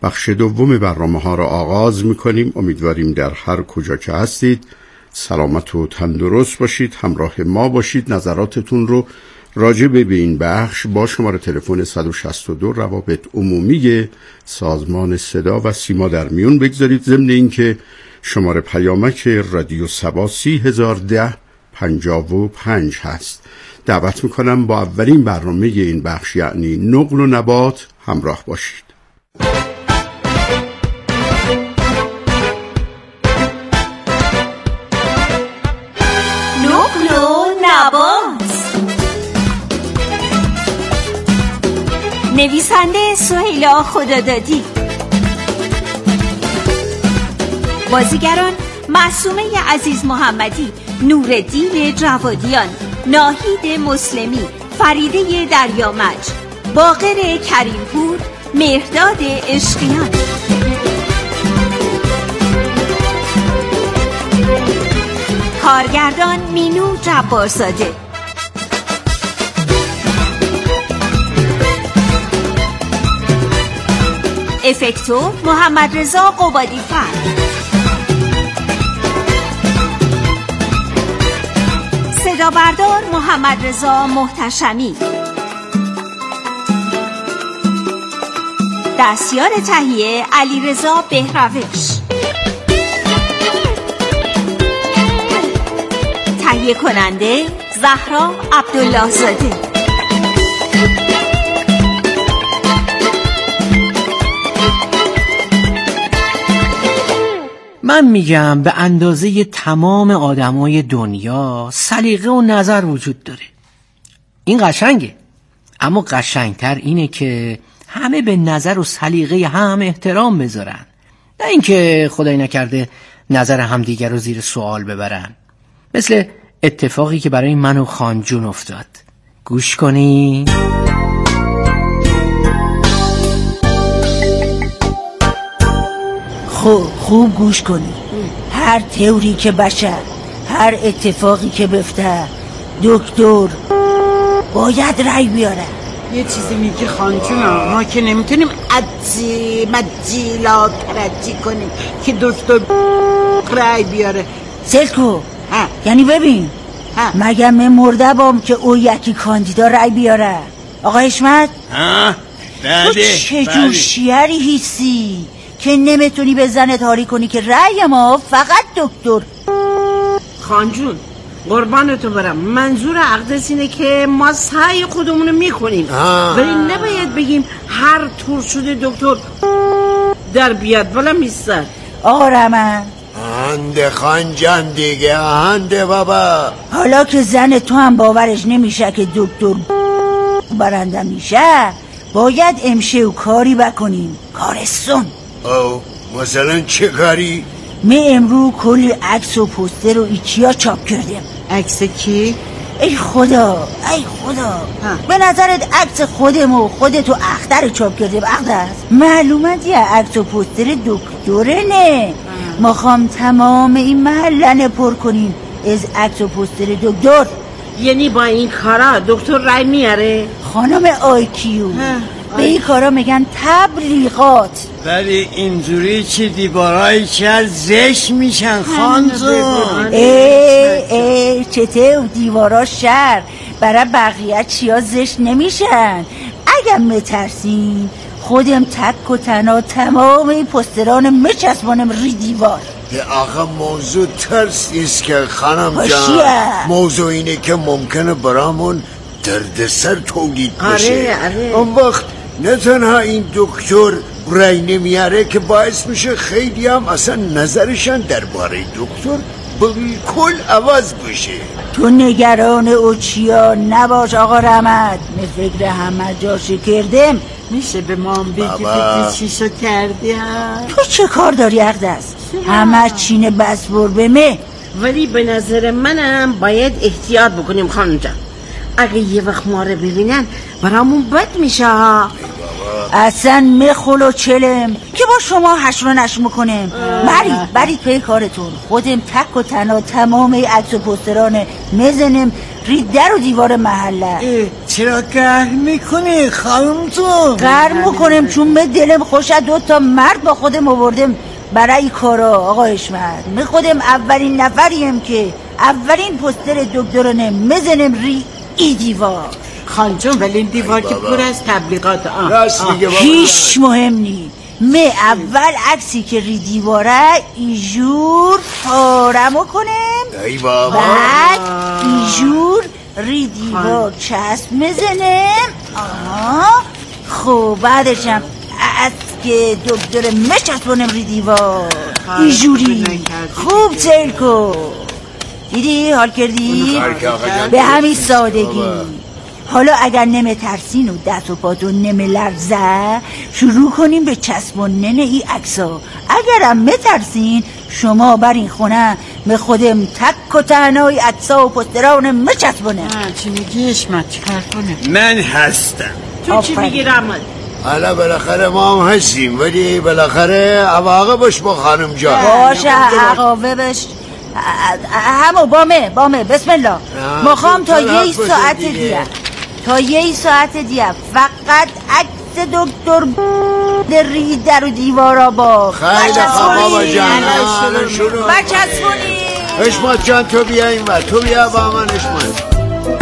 بخش دوم برنامه‌ها را آغاز می‌کنیم. امیدواریم در هر کجا که هستید سلامت و تندرست باشید، همراه ما باشید. نظراتتون رو راجع به این بخش با شماره تلفن 162 روابط عمومی سازمان صدا و سیما در میون بگذارید. ضمن اینکه شماره پیامک رادیو سبا 3010 55 هست. دعوت میکنم با اولین برنامه این بخش یعنی نقل و نبات همراه باشید. نقل و نبات. نویسنده سهیلا خدادادی، بازیگران معصومه عزیز محمدی، نورالدین جوادیان، ناهید مسلمی، فریده دریامج، باقر کریمپور، مهرداد عشقیان. کارگردان مینو جبارزاده. افکتور محمد رضا قبادی فرد. صدا بردار محمد رضا محتشمی. دستیار تهیه علیرضا بهروش. تهیه کننده زهرا عبدالله زاده. من میگم به اندازه تمام آدمای دنیا سلیقه و نظر وجود داره. این قشنگه، اما قشنگتر اینه که همه به نظر و سلیقه هم احترام بذارن، نه اینکه خدای نکرده نظر همدیگر رو زیر سوال ببرن. مثل اتفاقی که برای من و خانجون افتاد. گوش کنی؟ خوب گوش کنی. هر تئوری که بشه، هر اتفاقی که بفته، دکتر باید رأی بیاره. یه چیزی میگی خانجونا، ما که نمیتونیم مجیلا ترجی کنیم که دکتر رأی بیاره. سلکو یعنی ببین مگه من مرده بام که او یکی کاندیدا رأی بیاره. آقا حشمت تو چه جور شیری هیسی که نمیتونی به زنت تاری کنی که رأی ما فقط دکتر؟ خانجون قربانتو برم، منظور عقدس اینه که ما سعی خودمونو میکنیم، ولی نباید بگیم هر طور شده دکتر در بیاد ولی میستر. آقا رحمن هنده خانجان دیگه، هنده بابا. حالا که زن تو هم باورش نمیشه که دکتر برنده میشه، باید امشه و کاری بکنیم. کارستون. او مثلا چه کاری؟ من امرو کلی عکس و پوستر و ایچیا چاپ کردم. عکس کی؟ ای خدا به نظرت عکس خودم و خودتو اختر چاپ کردم؟ اختر معلومه یه عکس و پوستر دکتره نه. ما خوام تمام این محلن پر کنیم از عکس و پوستر دکتر. یعنی با این کارا دکتر رای میاره؟ خانم آیکیو به این کارا میگن تبلیغات. ولی اینجوری چه دیوارایی چه زشت میشن خانجون. چته و دیوارا شر برای بقیه چیا زشت نمیشن. اگر مترسین خودم تک و تنها تمام این پستران میچسبانم ری دیوار. آخه موضوع ترس نیست که خانم جان، موضوع اینه که ممکنه برامون دردسر تولید بشه. اون وقت نه تنها این دکتر رای نمیاره که باعث میشه خیلی هم اصلا نظرشان درباره دکتر بالکل عوض بشه. تو نگران اوچیا نباش آقا رحمت، من فکر همه جاشو کردم. میشه به ما بگی فکر چیشو کردی؟ تو چه کار داری اقدس؟ همه چینه بس بر به مه. ولی به نظر منم باید احتیاط بکنیم خانم جان. اگه یه وقت ما رو ببینن برامون بد میشه. اصلا مخول و چلم که با شما حشر و نشر میکنم. برید پی کارتون. خودم تک و تنها تمام عکس و پوستران میزنم در و دیوار محله. چرا گرم میکنی خانم جون؟ گرم میکنم چون من دلم خوشه 2 مرد با خودم آوردم برای کارا. آقا حشمت من خودم اولین نفریم که اولین پوستر دکترانه مزنم ای دیوار. خانجون ولی این دیوار که پر از تبلیغات. هیچ مهم نی. من اول عکسی که دیواره ایجور پارمو کنم، بعد ایجور دیوار چسب مزنم. خب بعدشم از که دکتر مچسبونم دیوار ایجوری خوب سیل کن. دیدی حال کردی؟ به همین سادگی. حالا اگر نمی ترسین و دست و پاتون نمی لرزه شروع کنیم به چسبوندن ای عکسا. اگرم می ترسین شما برین خونه می خودم تک و تنهای عکسا و پستران می چسبونم. چی میگی حشمت؟ چی کار کنم؟ من هستم. تو چی میگی رحمت؟ حالا بالاخره ما هم هستیم ولی بالاخره عواقب باش با خانم جان. باشه عواقبش همو بامه بسم الله. مخوام تا 1 ساعت دیگه فقط عکس دکتر در و دیوارا با خیلی خوب بابا جان. بچسبونی. حشمت جان تو بیا این ور، تو بیا با من حشمت.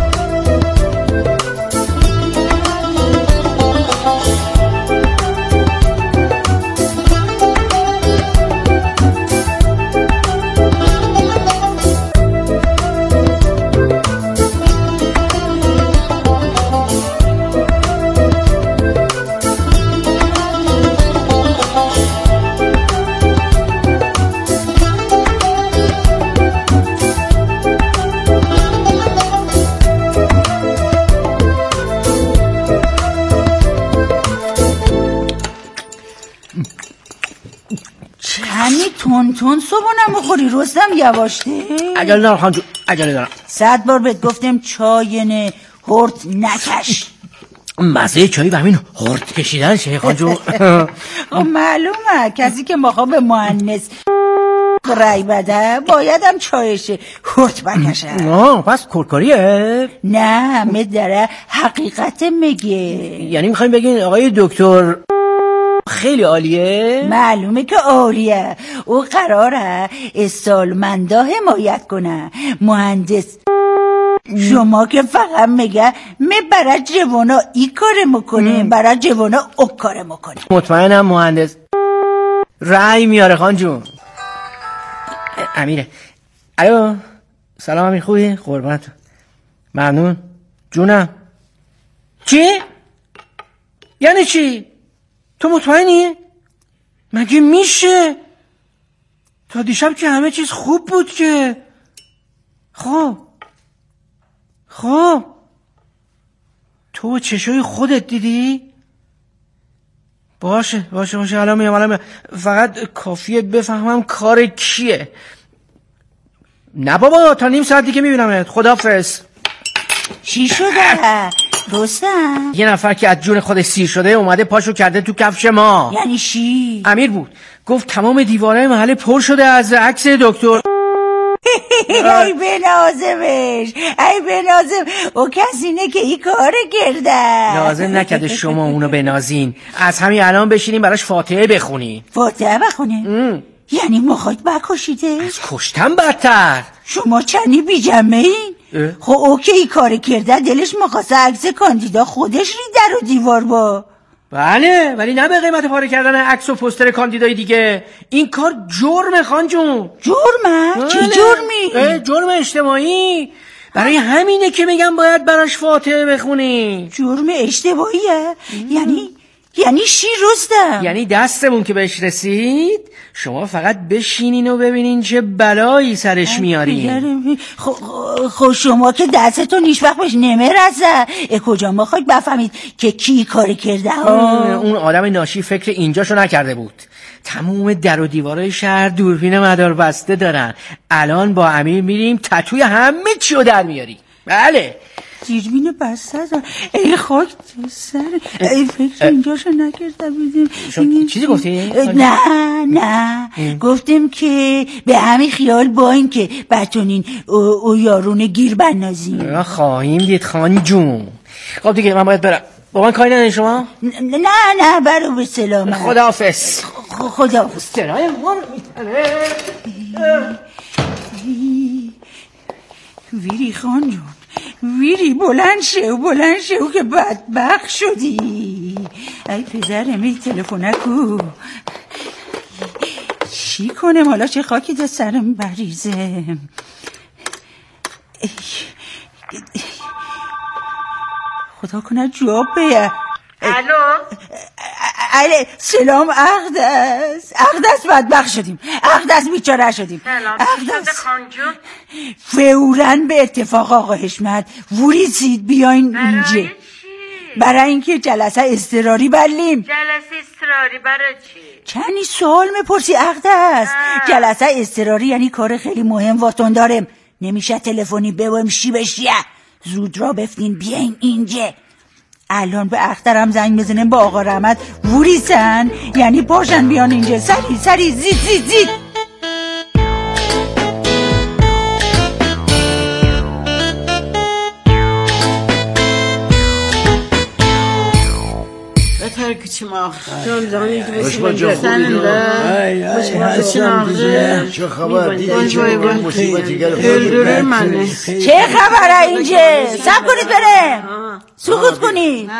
تون صبحونم بخوری رستم یواشته. عجله دارم خانجون، عجله دارم. 100 بار بهت گفتم چای نه هرد نکش. مزه چایی و همین هرد کشیدن شه خانجون. معلومه کسی که مخواه به مهندس رای بده بایدم چایشه هرد بکشه. پس کرکاریه؟ نه داره حقیقت میگه. یعنی میخوایم بگین آقای دکتر خیلی عالیه؟ معلومه که عالیه. او قراره استالمندا حمایت کنه. مهندس شما که فقط میگه برای جوانا ای کار میکنه برای جوانا او کار میکنه. مطمئنم مهندس رای میاره خان جون. امیره. الو سلام امیر، خوبی؟ قربانت. ممنون جونم. چی؟ یعنی چی؟ تو مطمئنی؟ مگه میشه؟ تا دیشب که همه چیز خوب بود که. خب تو چشای خودت دیدی؟ باشه الان میام. فقط کافیه بفهمم کار کیه. نه بابا تا نیم ساعت دیگه میبینمت. خداحافظ. چی شده؟ رستم یه نفر که از جون خودش سیر شده اومده پاشو کرده تو کفش ما. یعنی چی؟ امیر بود، گفت تمام دیوارهای محله پر شده از عکس دکتر. ای بنازمش او کسی نه که این کار کرده. لازم نکرده شما اونو بنازین. از همین الان بشینیم براش فاتحه بخونین. فاتحه بخونین؟ یعنی مخواید بکشیده؟ از کشتن بدتر. شما چنی بی جمعه این؟ خب اوکی کار کرده دلش مخواسته عکس کاندیدا خودش در و دیوار با. بله ولی نه به قیمت پاره کردن عکس و پوستر کاندیدای دیگه. این کار جرمه خان جون. جرمه؟ چی جرمی؟ جرم اجتماعی. برای همینه که میگم باید براش فاتحه بخونی. جرم اجتماعیه؟ یعنی چی رستم؟ یعنی دستمون که بهش رسید شما فقط بشینین و ببینین چه بلایی سرش میارین. خب شما که دستتون هیچ وقت بهش نمیرسه. کجا ما خواهید بفهمید که کی کار کرده ها؟ اون آدم ناشی فکر اینجاشو نکرده بود. تموم در و دیوارای شهر دوربین مدار بسته دارن. الان با امیر میریم تتوی همه چیو در میاریم. بله دیربین بسته دار. ای خاک سر، ای فکر اینجاشو نکرده بودیم. چیزی گفتی؟ نه گفتیم که به همین خیال با این که بتونین او یارون گیر بندازیم. خواهیم دید خان جون. خب دیگه من باید برم. با من کاری نداری شما؟ نه برو به سلامت. خداحافظ. خداحافظ. سرای ما رو میتره. ویری خان جون، ویری بلند شو که بدبخت شدی. ای پدرم ای تلفنکو چی کنم حالا؟ چه خاکی در سرم بریزه. خدا کنه جواب بیه. الو سلام اقدس بدبخت شدیم. اقدس بیچاره شدیم. اقدس خانجون فوراً به اتفاق آقا حشمت ورید بیاین اینجا. برای اینکه جلسه اضطراری بلیم. جلسه اضطراری برای چی؟ چنی سوال میپرسی اقدس؟ جلسه اضطراری یعنی کار خیلی مهم واتون دارم، نمیشه تلفنی ببویم شی بشیه. زود را بفتین بیاین اینجا. الان به اخترم زنگ بزنیم با آقا رحمت وریسن، یعنی پاشن بیان اینجا. سری زید. بهتر کچی ما زمزانی تو بسیم چه خبر؟ دیدی چه مصیبتی گرفت؟ چه خبره اینجا؟ سب کنید بره، سکوت کنید.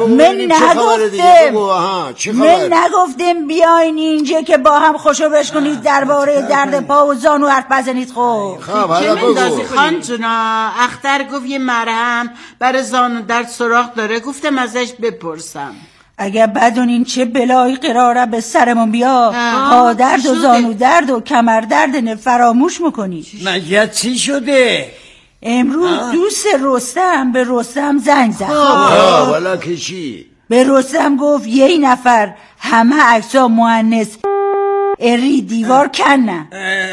من نگفتم بیاین اینجا که با هم خوشو بشکنید درباره درد پا و زانو حرف بزنید. خب چه مندازی خان جونا؟ اختر گفت یه مرهم برای زانو درد سراغ داره، گفتم ازش بپرسم. اگه بدونین چه بلایی قراره به سرمون بیا، پا درد و زانو درد و کمر درد فراموش میکنی. مگه چی شده؟ امروز دوست رستم به رستم زنگ زد. والا که چی؟ به رستم گفت یه نفر همه عکسا مؤنث اری دیوار کنن.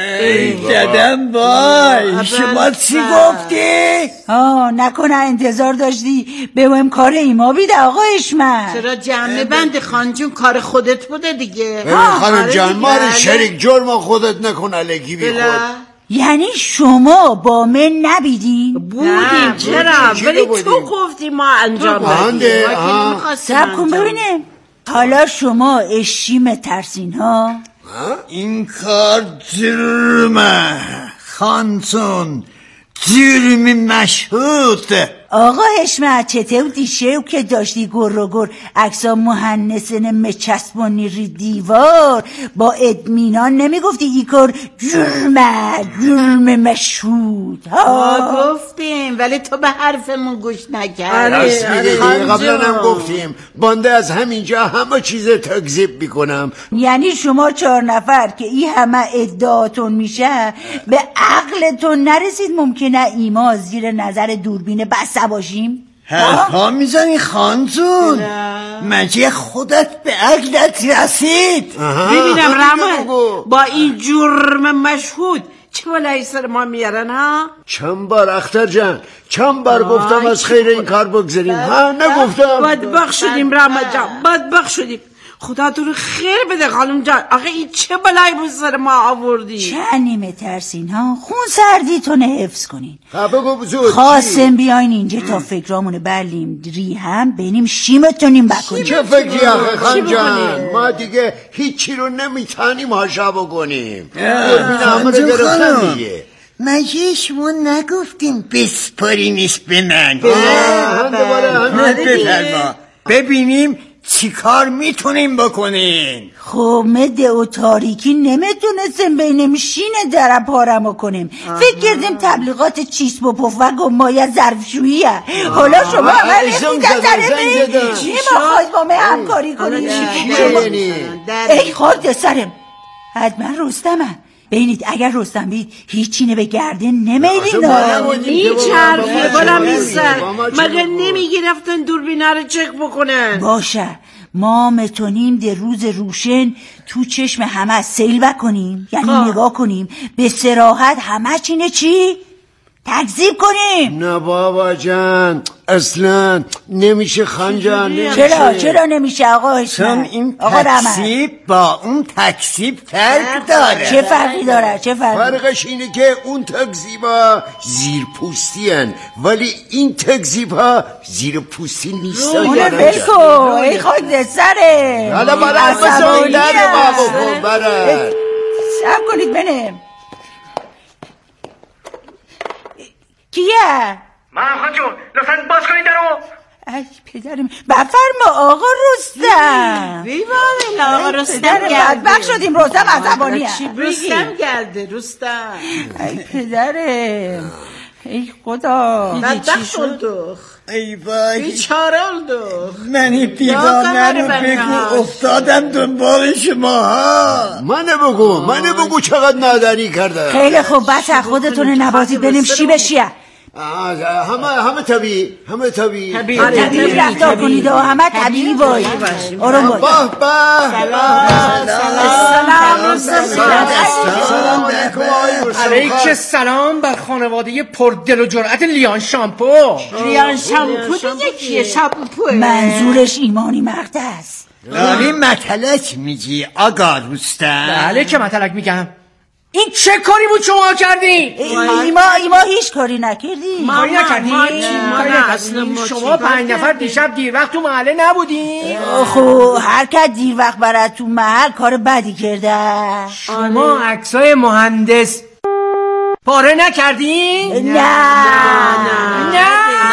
دادم وای، شما چی گفتی؟ نکنه انتظار داشتی بهم کار ایما بیده آقا حشمت؟ چرا جمع بند خانجون کار خودت بوده دیگه. خانم جان ما رو شریک جرم خودت نکن الگی بی خود. یعنی شما با من نبیدین؟ بودیم. چرا؟ ولی تو گفتی ما انجام بدیم. سب کن ببینیم حالا شما اشیم ترسین ها؟ این کار جرمه خانتون، جرمی مشهود. آقا حشمت چطور دیشه که داشتی گر عکسا مهندسن مچسبونی ری دیوار با اطمینان نمیگفتی ای کار جرم مشهود؟ گفتیم ولی تو به حرفمون گوش نکردی. قبلا هم گفتیم بنده از همینجا همه چیز تکذیب میکنم. یعنی شما 4 نفر که این همه ادعاتون میشه به عقلتون نرسید ممکنه ایما زیر نظر دوربین بسته باشیم؟ حرفا میزنی خانجون؟ مگه خودت به عقلت رسید؟ ببینم رحمت با این جرم مشهود چه بلایی سر ما میارن ها؟ چند بار اختر جان، چند بار گفتم از خیر این کار بگذاریم. نگفتم؟ بدبخت شدیم رحمت جان، بدبخت شدیم. خدا تو رو خیر بده خانم جان. آخه این چه بلایی بود سر ما آوردی؟ چه نیمه ترسین ها؟ خون سردیتونه حفظ کنین. خواستم بیاین اینجا تا فکرامونو بلیم ری هم بینیم شیمتونیم بکنیم. چه فکری آخه خانم جان؟ ما دیگه هیچی رو نمیتونیم هاشا بکنیم. خانجون خانم مگه شما نگفتیم بسپارینش به من؟ ببینیم چی کار میتونیم بکنین. خب مده و تاریکی نمیتونستیم بینیم شین در پارمو کنیم. فکر کردیم تبلیغات چیسب و پفک و مایه ظرفشوییه. حالا شما همه میخوید چی میخواید با من همکاری کنید؟ ای خورد سرم حتما رستمه. بینید اگر رستم بید هیچی به گردن نمیدین. این چرفه بالا میسر مگه نمیگرفتن دوربینه رو چک بکنن؟ باشه ما متونیم در روز روشن تو چشم همه سیل بکنیم، یعنی نگاه کنیم به صراحت همه چینه چی؟ تکذیب کنیم. نه بابا جان، اصلا نمیشه خانجان. چرا نمیشه آقا؟ چون این تکذیب با اون تکذیب فرق داره. چه فرقی داره؟ فرقش اینه که اون تکذیبا زیر پوستی هن، ولی این تکذیبا زیر پوستی نیستن. اونه بلکو ای خاک دستره. حالا برای بسایدن بابا برای سب کنید بنم. کیه؟ من خانجون، لطفاً باز کنید درو. ای پدرم، بفرما آقا رستم. بیوانه آقا رستم بدبخت شدیم. رستم عصبانیه. رستم گرده رستم. ای پدرم، ای خدا. بدبخت شد. ای وای بیچاره اولدو. من این دیوانه رو بگو افتادم دنبال شما ها. منو بگو چقدر نادری کرده. خیلی خوب، بس خودتون نبازید بریم شی بشیه. همه طبیعی رفتار کنید و همه طبیعی باید. آروم باید. سلام علیک سلام بر خانواده پردل و جرأت لیان شامپو. لیان شامپو دیگه کیه؟ شامپوه منظورش ایمانی مقدس. داری مطلق میگی آقا رستم؟ بله که مطلق میگم. این چه کاری بود شما کردین؟ ایما هیچ کاری نکردیم. کاری نکردین؟ شما 5 نفر دیشب دیر وقت تو محله نبودین؟ خب هر کس دیر وقت برد تو محل کار بدی کرده. شما عکسای مهندس پاره نکردین؟ نه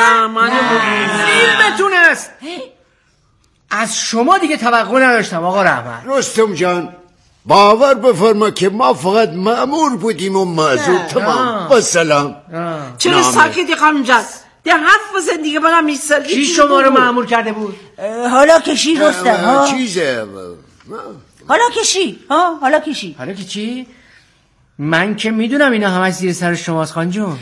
فیلمتون است. از شما دیگه توقع نداشتم آقا رحمت. رستم جان باور بفرما که ما فقط مأمور بودیم و معذور. تمام با سلام. چرا ساکتی خانم جان؟ ده حرف بزن دیگه. برام میسر کی شما رو مأمور کرده بود؟ حالا کشی رستم. چیزه حالا کشی حالا که چی؟ من که میدونم اینا همش زیر سر شماست خان جون.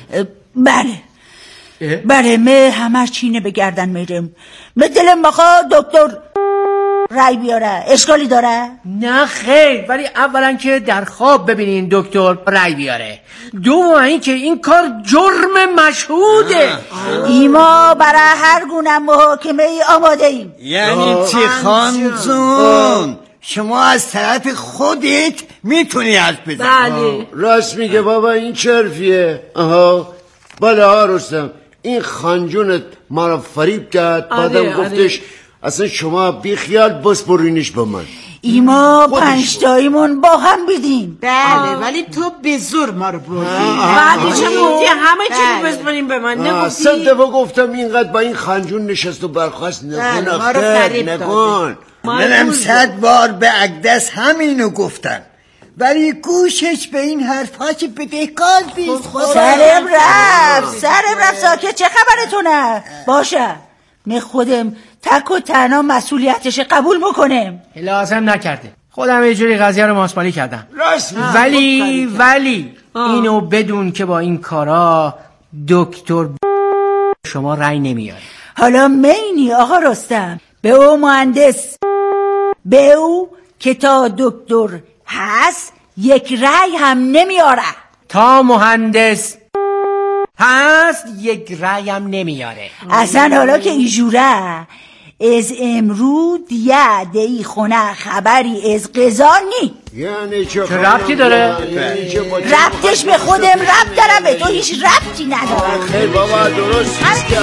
بله من همه چینه به گردن میرم. من دلم بخواه دکتر رای بیاره. اشکالی داره؟ نه خیر، ولی اولا که در خواب ببینین دکتر رای بیاره، دوم این که این کار جرم مشهوده. ایما برای هر گونه محاکمه ای آماده ایم. یعنی چی خانجون؟ شما از طرف خودت میتونی حرف بزنی. بله راست میگه بابا. این چرفیه. بله رستم، این خانجونت ما رو فریب کرد. بعدم گفتش اصلا شما بی خیال بس برینش با من. ایما 5 تایمون با هم بیدیم. بله ولی تو به زور ما رو بردی. بعدش گفتی همه چی رو بسپاریم به من. نگفتی 100 دفعه گفتم اینقدر با این خانجون نشست و برخواست. نکن. منم 100 بار به اقدس همینو گفتم، ولی گوشش به این حرفاش بدهکار نیست. سرم رفت. ساکت. چه خبرتونه؟ باشه من خودم تک و تنها مسئولیتش قبول میکنم. لازم نکرده، خودم یه جوری قضیه رو ماسمالی کردم. ولی اینو بدون که با این کارا دکتر شما رأی نمیاره. حالا مینی آقا رستم به او مهندس، به او که تا دکتر هست یک رأی هم نمیاره. تا مهندس هست یک رأی هم نمیاره. اصلا حالا که ایجوره از امرو دیه دی خونه خبری از قضا نی. یعنی چه ربطی داره؟ ربطش به خودم ربط داره، به تو هیچ ربطی نداره. خیلی بابا درست نیست.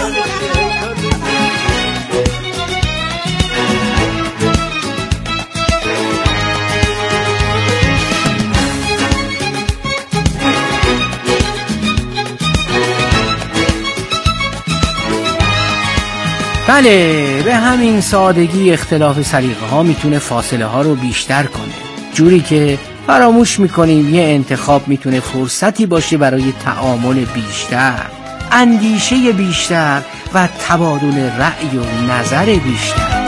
بله، به همین سادگی اختلاف سلیقه ها میتونه فاصله ها رو بیشتر کنه، جوری که فراموش میکنیم یه انتخاب میتونه فرصتی باشه برای تعامل بیشتر، اندیشه بیشتر و تبادل رأی و نظر بیشتر.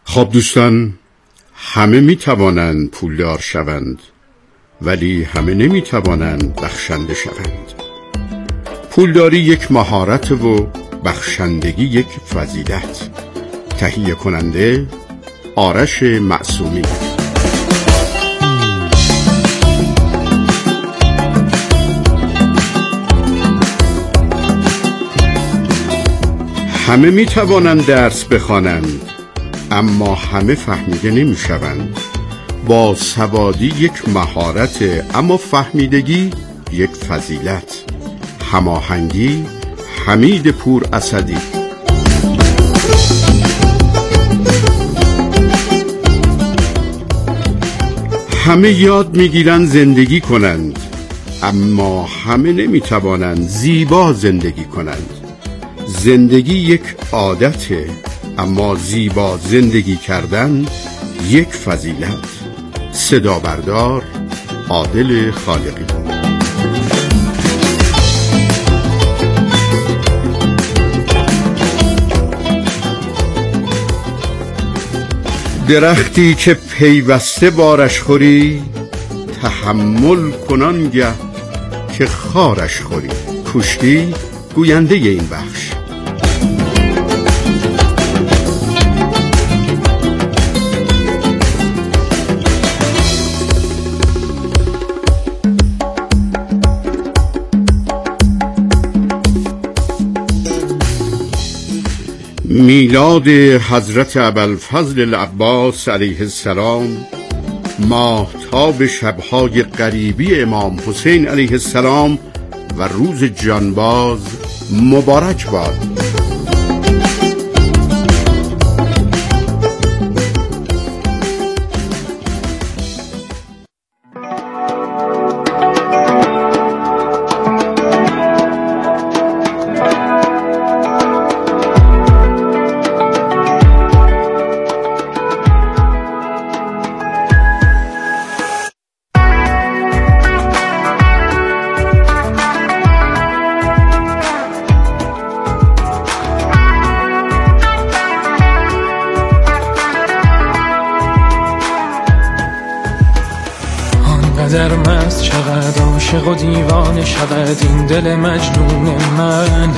خب دوستان، همه می توانند پولدار شوند، ولی همه نمی توانند بخشنده شوند. پولداری یک مهارت و بخشندگی یک فضیلت. تهیه کننده آرش معصومی. همه می توانند درس بخوانند، اما همه فهمیده نمی شوند. با سوادی یک مهارت، اما فهمیدگی یک فضیلت. هماهنگی حمید پور اسدی. همه یاد میگیرند زندگی کنند، اما همه نمیتوانند زیبا زندگی کنند. زندگی یک عادته، اما زیبا زندگی کردن یک فضیلت. صدا بردار عادل خالقی. درختی که پیوسته بارش خوری، تحمل کنانگه که خارش خوری. کشتی گوینده این بخش. میلاد حضرت ابوالفضل العباس علیه السلام، ماهتاب شبهای غریبی امام حسین علیه السلام و روز جانباز مبارک باد. قدر مست شود، عاشق و دیوانه شود این دل مجنون من.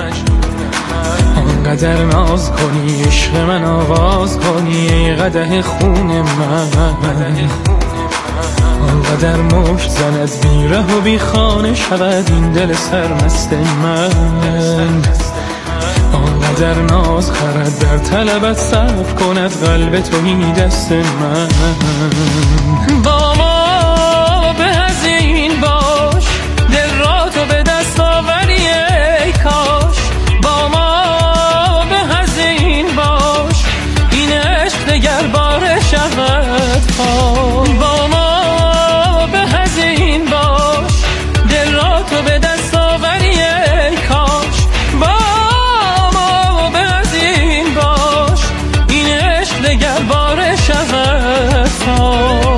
آنقدر ناز کنی عشق من آواز کنی ای قدح خون من. آنقدر مشت زند بیره و بی خانه شود این دل سرمست من. آنقدر ناز خرد در طلبت صرف کند قلب تویی دست من. با ما به هزین باش، دل را تو به دست آوری ای کاش. با ما به هزین باش، این عشق دگر باره شود پاش. با ما به هزین باش، دل را تو به دست آوری ای کاش. با ما به هزین باش، این عشق دگر باره شود پاش.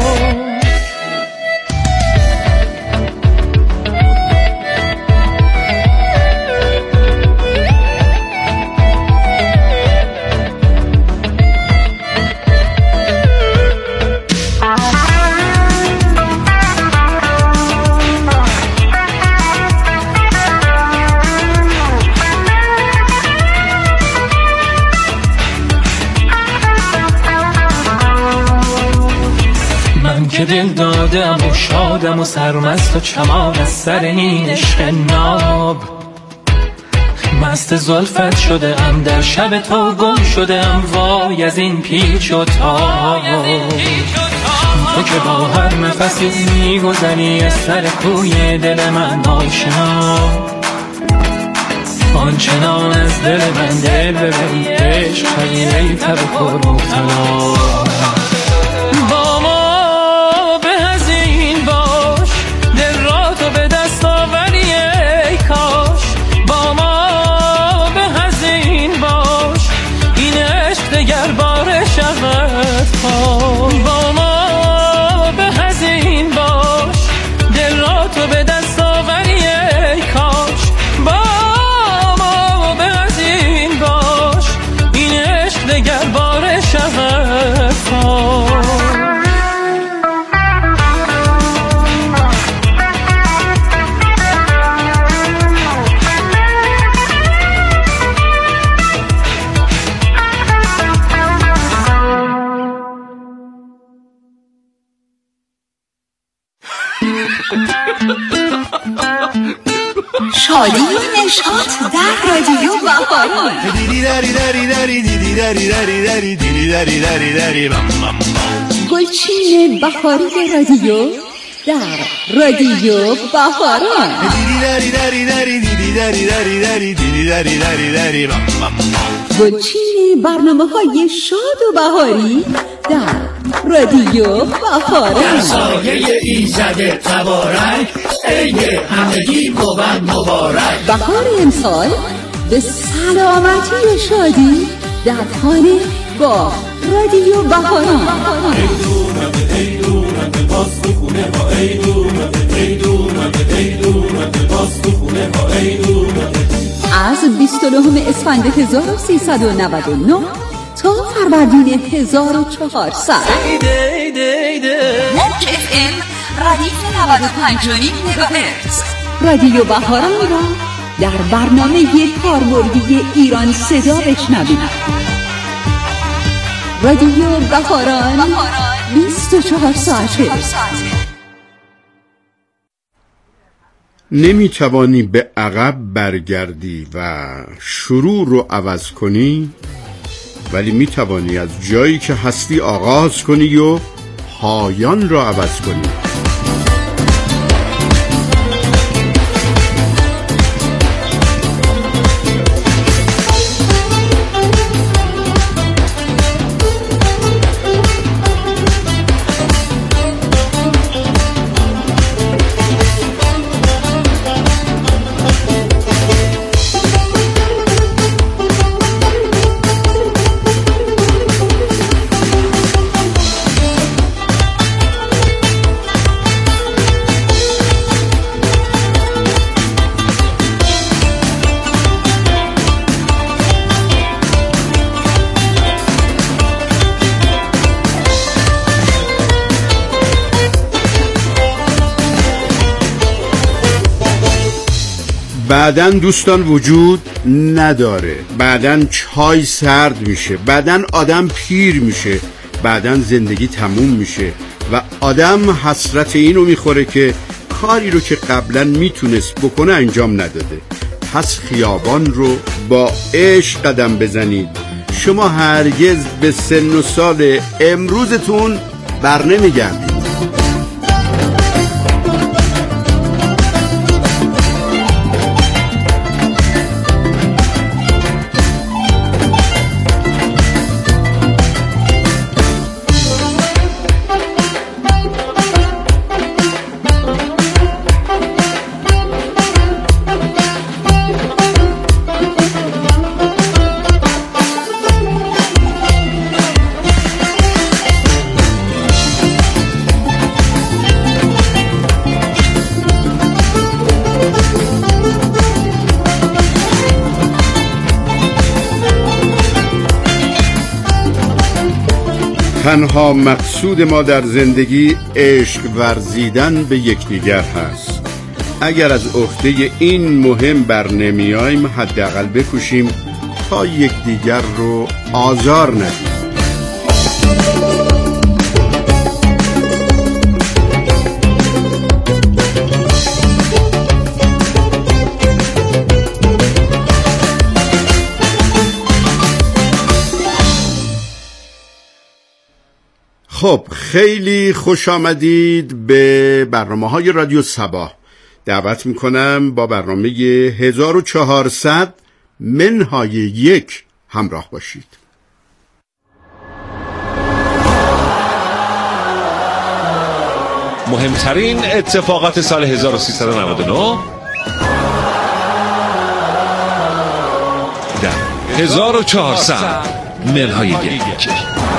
که دل دادم و شادم و سرمست و چمان از سر این عشق ناب. مست زلفت شده ام، در شب تو گم شده ام، وای از این پیچ و تاب. تو که با هر نفسی میگذری از سر کوی دل من آشنا. آنچنان از دل من دل ببری عشق خیلی ای تب پر مبتلا. با ما به هزین باش، دل را تو به دست آوری ای کاش. با ما به هزین باش، این عشق دگر باره شود. شادی و نشاط در رادیو بهاران. گلچین بهاری رادیو در رادیو بهاران. گلچین برنامه‌های شاد و بهاری در رادیو بهاران. سایه ایزد تبارک عید همگی بود مبارک. بهار امسال به سلامتی و شادی در خانه با رادیو بهاران. از 29 اسفند 1399 تا فروردین 1400 موج FM ردیف 95.9 مگاهرتز رادیو بهاران را در برنامه کاربردی ایران صدا بشنوید. رادیو بهاران 24 ساعته. نمی توانی به عقب برگردی و شروع رو عوض کنی، ولی می توانی از جایی که هستی آغاز کنی و پایان رو عوض کنی. بعدن دوستان وجود نداره، بعدن چای سرد میشه، بعدن آدم پیر میشه، بعدن زندگی تموم میشه و آدم حسرت اینو میخوره که کاری رو که قبلا میتونست بکنه انجام نداده. پس خیابان رو با عشق قدم بزنید. شما هرگز به سن و سال امروزتون بر نمیگردید. تنها مقصود ما در زندگی عشق ورزیدن به یکدیگر هست. اگر از عهده این مهم بر نمیاییم، حداقل بکوشیم تا یکدیگر رو آزار ندیم. خب خیلی خوش آمدید به برنامه‌های رادیو صباح. دعوت میکنم با برنامه 1400 منهای یک همراه باشید. مهمترین اتفاقات سال 1399 در 1400 منهای یک.